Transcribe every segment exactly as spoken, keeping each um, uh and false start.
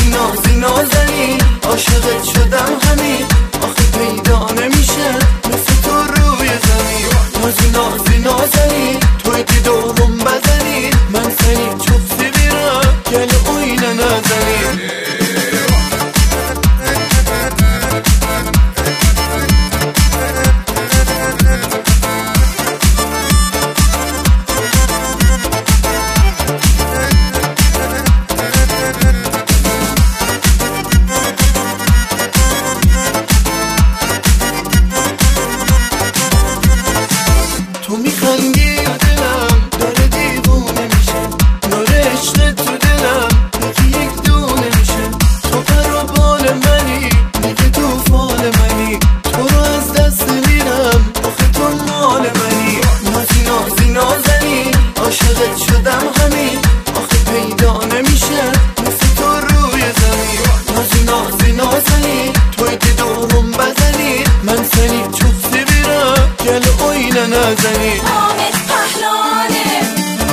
نازی نازنی عاشقت شدم همین، آخه پیدا نمیشه مثل تو روی زمین. نازی نازی نازنی توی دیدارم بزنی، من سنی چوبسی بیرم گل اوینه نزنی. تو میخندی دلم داره دیوونه میشه، داره عشق تو دلم یکی یک دونه میشه. تو پر و بال منی دیگه تو فال منی، تو رو از دست میرم آخه تو مال منی. نازی نازی نازنی عاشقت شدم همین، آخه پیدا نمیشه مثل تو روی زمین. نازی نازی نازنی توی دیدارم بزنی، من سنی چوبسی بیرم گل اوینه نزنی. آمد پهلوانه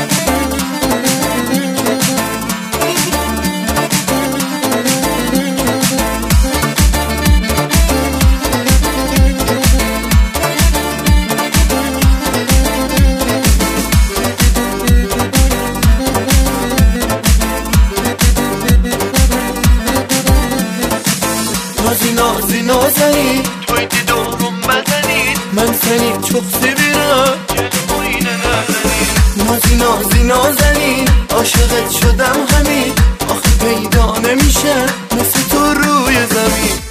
نازی نازی نازنی توی دیدارم بزنی، من سنی چوبسی بیرم گل اوینه نزنی. نازی نازی نازنی عاشقت شدم همین، آخه پیدا نمیشه مثل تو روی زمین.